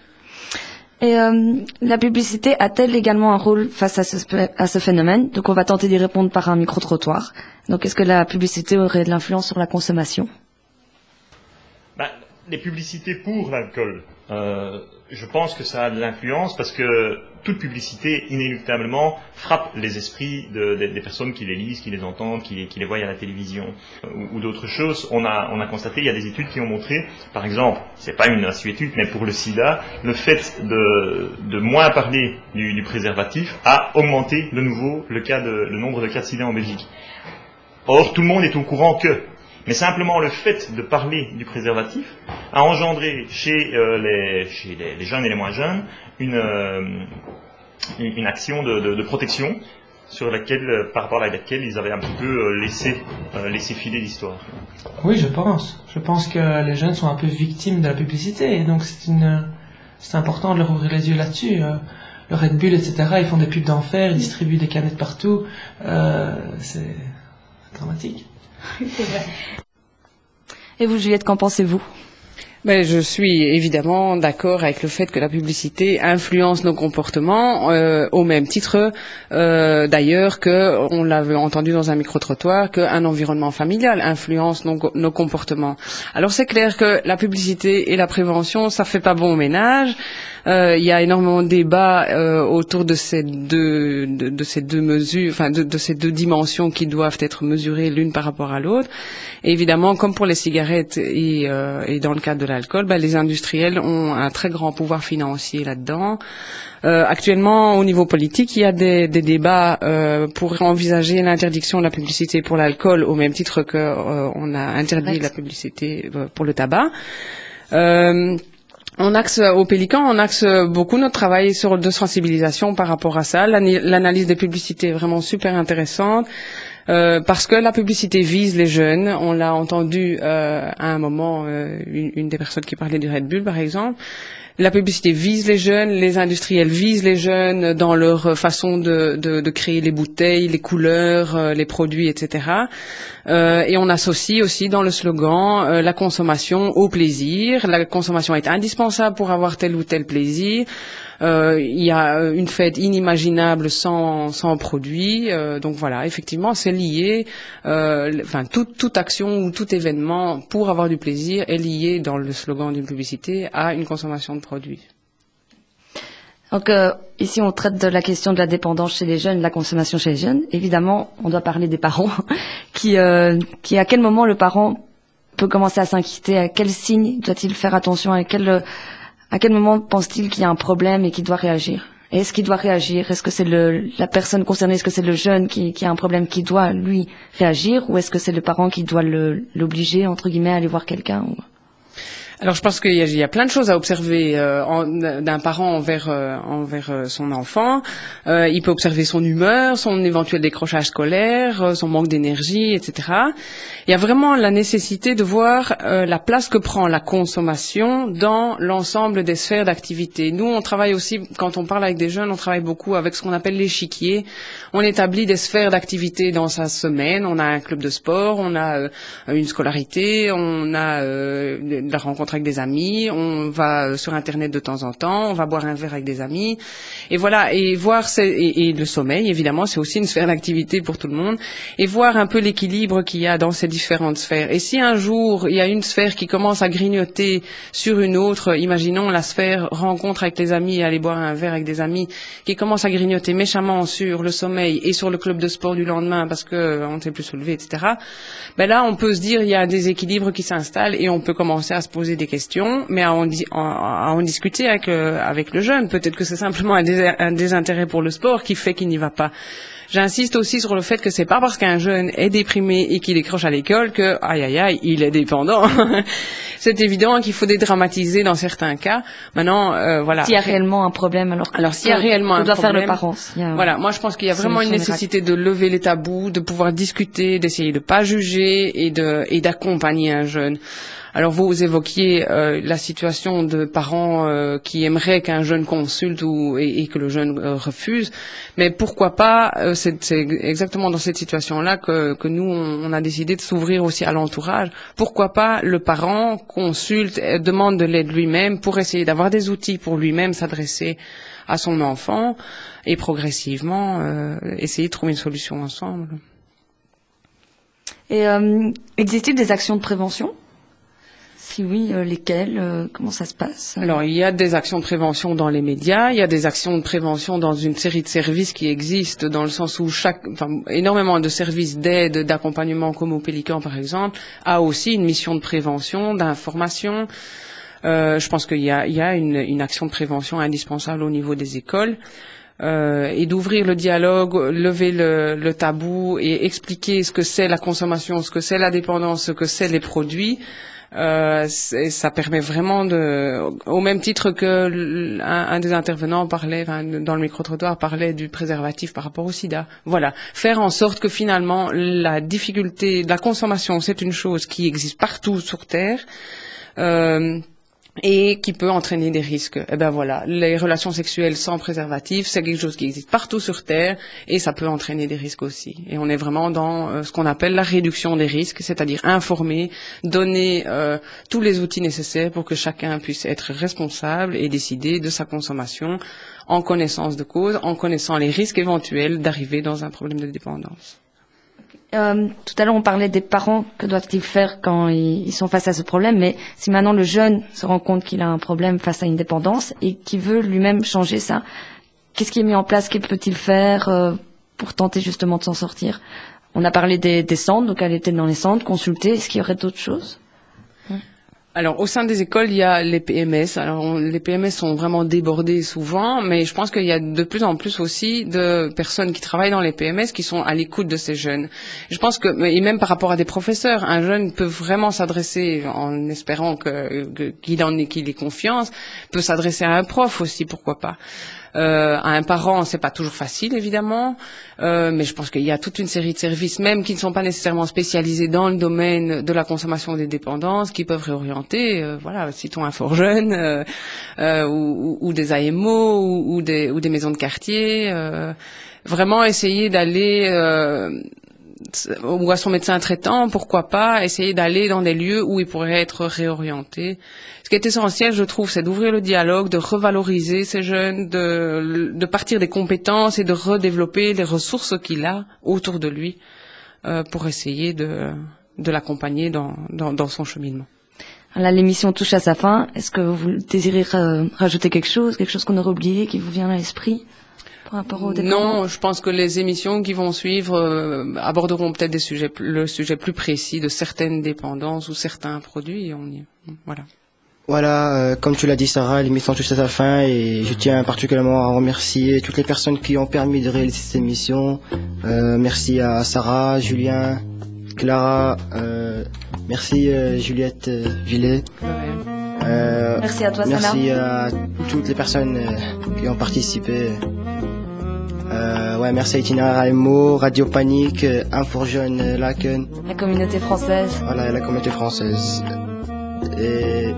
Et euh, la publicité a-t-elle également un rôle face à ce, à ce phénomène? Donc, on va tenter d'y répondre par un micro-trottoir. Donc, est-ce que la publicité aurait de l'influence sur la consommation? Ben, les publicités pour l'alcool, euh, je pense que ça a de l'influence parce que toute publicité, inéluctablement, frappe les esprits de, de, des personnes qui les lisent, qui les entendent, qui les, qui les voient à la télévision euh, ou, ou d'autres choses. On a, on a constaté, il y a des études qui ont montré, par exemple, c'est pas une étude, mais pour le sida, le fait de, de moins parler du, du préservatif a augmenté de nouveau le, cas de, le nombre de cas de sida en Belgique. Or, tout le monde est au courant que Mais simplement le fait de parler du préservatif a engendré chez, euh, les, chez les, les jeunes et les moins jeunes une, euh, une, une action de, de, de protection sur laquelle, par rapport à laquelle ils avaient un petit peu laissé, euh, laissé filer l'histoire. Oui, je pense. Je pense que les jeunes sont un peu victimes de la publicité, et donc c'est une, c'est important de leur ouvrir les yeux là-dessus. Euh, le Red Bull, et cetera, ils font des pubs d'enfer, ils distribuent des canettes partout. Euh, c'est dramatique. C'est vrai. Et vous, Juliette, qu'en pensez-vous? Ben, je suis évidemment d'accord avec le fait que la publicité influence nos comportements, euh, au même titre, euh, d'ailleurs, que on l'avait entendu dans un micro-trottoir, qu'un environnement familial influence nos, nos comportements. Alors c'est clair que la publicité et la prévention, ça fait pas bon ménage. Euh, il y a énormément de débats euh, autour de ces deux, de, de ces deux mesures, enfin de, de ces deux dimensions qui doivent être mesurées l'une par rapport à l'autre. Et évidemment, comme pour les cigarettes et, euh, et dans le cadre de l'alcool, ben, les industriels ont un très grand pouvoir financier là-dedans. Euh, actuellement, au niveau politique, il y a des, des débats euh, pour envisager l'interdiction de la publicité pour l'alcool, au même titre que euh, on a interdit la publicité pour le tabac. Euh, On axe au Pélican, on axe beaucoup notre travail sur de sensibilisation par rapport à ça. L'analyse des publicités est vraiment super intéressante euh, parce que la publicité vise les jeunes. On l'a entendu euh, à un moment, euh, une, une des personnes qui parlait du Red Bull par exemple. La publicité vise les jeunes, les industriels visent les jeunes dans leur façon de, de, de créer les bouteilles, les couleurs, euh, les produits, et cetera. Euh, et on associe aussi dans le slogan euh, la consommation au plaisir. La consommation est indispensable pour avoir tel ou tel plaisir. Euh, il y a une fête inimaginable sans, sans produit. Euh, donc voilà, effectivement, c'est lié. Euh, enfin, toute, toute action ou tout événement pour avoir du plaisir est lié dans le slogan d'une publicité à une consommation de produits. Donc euh, ici, on traite de la question de la dépendance chez les jeunes, de la consommation chez les jeunes. Évidemment, on doit parler des parents, qui, euh, qui à quel moment le parent peut commencer à s'inquiéter, à quel signe doit-il faire attention, à quel, à quel moment pense-t-il qu'il y a un problème et qu'il doit réagir? Et est-ce qu'il doit réagir? Est-ce que c'est le, la personne concernée, est-ce que c'est le jeune qui, qui a un problème qui doit, lui, réagir, ou est-ce que c'est le parent qui doit le, l'obliger, entre guillemets, à aller voir quelqu'un ou... Alors je pense qu'il y a, il y a plein de choses à observer euh, en, d'un parent envers euh, envers euh, son enfant. Euh, il peut observer son humeur, son éventuel décrochage scolaire, euh, son manque d'énergie, et cetera. Il y a vraiment la nécessité de voir euh, la place que prend la consommation dans l'ensemble des sphères d'activité. Nous, on travaille aussi, quand on parle avec des jeunes, on travaille beaucoup avec ce qu'on appelle l'échiquier. On établit des sphères d'activité dans sa semaine. On a un club de sport, on a euh, une scolarité, on a euh, la rencontre avec des amis, on va sur Internet de temps en temps, on va boire un verre avec des amis, et voilà, et voir, et, et le sommeil, évidemment, c'est aussi une sphère d'activité pour tout le monde, et voir un peu l'équilibre qu'il y a dans ces différentes sphères. Et si un jour, il y a une sphère qui commence à grignoter sur une autre, imaginons la sphère rencontre avec les amis, aller boire un verre avec des amis, qui commence à grignoter méchamment sur le sommeil et sur le club de sport du lendemain, parce que on ne sait plus se lever, et cetera, ben là, on peut se dire, il y a un déséquilibre qui s'installe, et on peut commencer à se poser des questions, mais à en, à en discuter avec le, avec le jeune. Peut-être que c'est simplement un, dés, un désintérêt pour le sport qui fait qu'il n'y va pas. J'insiste aussi sur le fait que c'est pas parce qu'un jeune est déprimé et qu'il décroche à l'école que, aïe aïe aïe, il est dépendant. C'est évident qu'il faut dédramatiser dans certains cas. Maintenant, euh, voilà. S'il y a réellement un problème, alors. Alors, s'il y a réellement un doit problème. faire le parent. A... Voilà. Moi, je pense qu'il y a vraiment une nécessité de lever les tabous, de pouvoir discuter, d'essayer de pas juger et de, et d'accompagner un jeune. Alors vous, vous évoquiez euh, la situation de parents euh, qui aimeraient qu'un jeune consulte ou, et, et que le jeune euh, refuse, mais pourquoi pas, euh, c'est, c'est exactement dans cette situation-là que, que nous, on, on a décidé de s'ouvrir aussi à l'entourage. Pourquoi pas le parent consulte, demande de l'aide lui-même pour essayer d'avoir des outils pour lui-même s'adresser à son enfant et progressivement euh, essayer de trouver une solution ensemble. Et euh, existe-t-il des actions de prévention ? Si oui, euh, lesquelles euh, Comment ça se passe? Alors, il y a des actions de prévention dans les médias, il y a des actions de prévention dans une série de services qui existent, dans le sens où chaque, enfin, énormément de services d'aide, d'accompagnement, comme au Pélican par exemple, a aussi une mission de prévention, d'information. Euh, je pense qu'il y a, il y a une, une action de prévention indispensable au niveau des écoles. euh, et d'ouvrir le dialogue, lever le, le tabou et expliquer ce que c'est la consommation, ce que c'est la dépendance, ce que c'est les produits. Euh, ça permet vraiment de, au même titre que l- un, un des intervenants parlait, enfin, dans le micro-trottoir parlait du préservatif par rapport au sida. Voilà. Faire en sorte que finalement, la difficulté de la consommation, c'est une chose qui existe partout sur Terre, euh, et qui peut entraîner des risques. Eh ben voilà, les relations sexuelles sans préservatif, c'est quelque chose qui existe partout sur Terre et ça peut entraîner des risques aussi. Et on est vraiment dans euh, ce qu'on appelle la réduction des risques, c'est-à-dire informer, donner euh, tous les outils nécessaires pour que chacun puisse être responsable et décider de sa consommation en connaissance de cause, en connaissant les risques éventuels d'arriver dans un problème de dépendance. Euh, tout à l'heure, on parlait des parents. Que doivent-ils faire quand ils, ils sont face à ce problème? Mais si maintenant le jeune se rend compte qu'il a un problème face à une dépendance et qu'il veut lui-même changer ça, qu'est-ce qui est mis en place? Que peut-il faire euh, pour tenter justement de s'en sortir? On a parlé des, des centres, donc aller peut-être dans les centres, consulter. Est-ce qu'il y aurait d'autres choses? Alors, au sein des écoles, il y a les P M S. Alors, on, les P M S sont vraiment débordés souvent, mais je pense qu'il y a de plus en plus aussi de personnes qui travaillent dans les P M S qui sont à l'écoute de ces jeunes. Je pense que, et même par rapport à des professeurs, un jeune peut vraiment s'adresser, en espérant que, que, qu'il en ait, qu'il ait confiance, peut s'adresser à un prof aussi, pourquoi pas. Euh, à un parent, c'est pas toujours facile, évidemment, euh, mais je pense qu'il y a toute une série de services, même qui ne sont pas nécessairement spécialisés dans le domaine de la consommation des dépendances, qui peuvent réorienter. Euh, voilà, citons un fort jeune, euh, euh, ou, ou des A M O, ou, ou, des, ou des maisons de quartier. Euh, vraiment essayer d'aller euh, ou à son médecin traitant, pourquoi pas, essayer d'aller dans des lieux où il pourrait être réorienté. Ce qui est essentiel, je trouve, c'est d'ouvrir le dialogue, de revaloriser ces jeunes, de, de partir des compétences et de redévelopper les ressources qu'il a autour de lui euh, pour essayer de, de l'accompagner dans, dans, dans son cheminement. Là, l'émission touche à sa fin. Est-ce que vous désirez euh, rajouter quelque chose, quelque chose qu'on aurait oublié, qui vous vient à l'esprit par rapport au dépendant? Non, je pense que les émissions qui vont suivre euh, aborderont peut-être des sujets, le sujet plus précis de certaines dépendances ou certains produits. Et on y, voilà. Voilà, euh, comme tu l'as dit Sarah, l'émission touche à sa fin et je tiens particulièrement à remercier toutes les personnes qui ont permis de réaliser cette émission. Euh, merci à Sarah, Julien, Clara, euh, merci euh, Juliette euh, Villet. Euh, merci à toi, merci Sarah. à toutes les personnes euh, qui ont participé. Euh, ouais, merci à Itinéraire A M O, Radio Panique, euh, Info Jeune, euh, Laken. La communauté française. Voilà, la communauté française. Et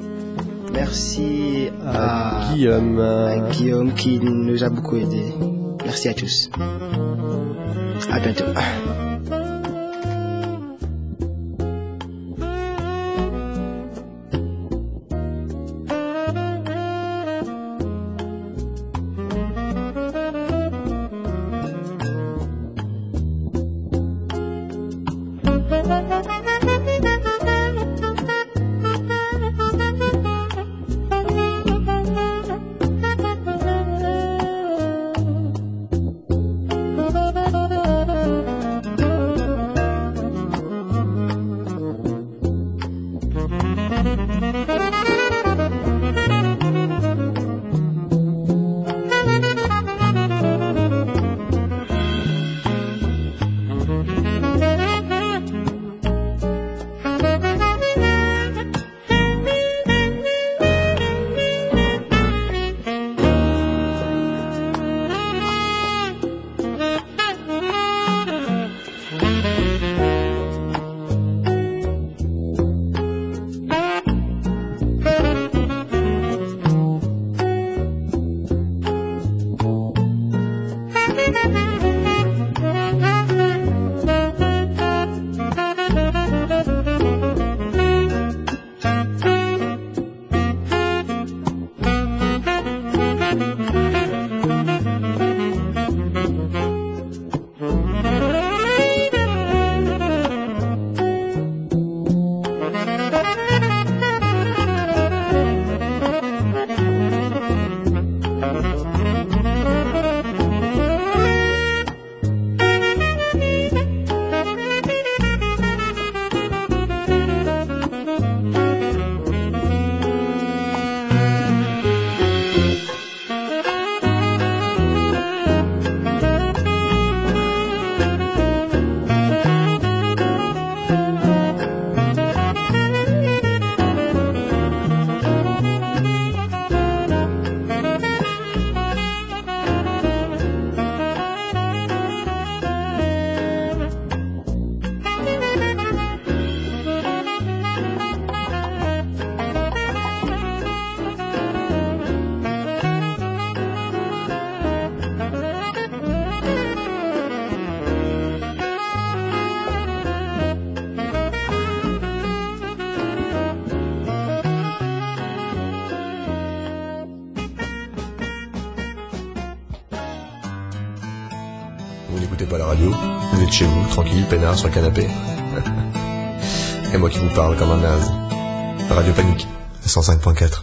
merci à, à Guillaume. à Guillaume qui nous a beaucoup aidé. Merci à tous. À bientôt. Thank you. Vous n'écoutez pas la radio, vous êtes chez vous, tranquille, peinard sur le canapé. Et moi qui vous parle comme un naze. Radio Panique, cent cinq point quatre.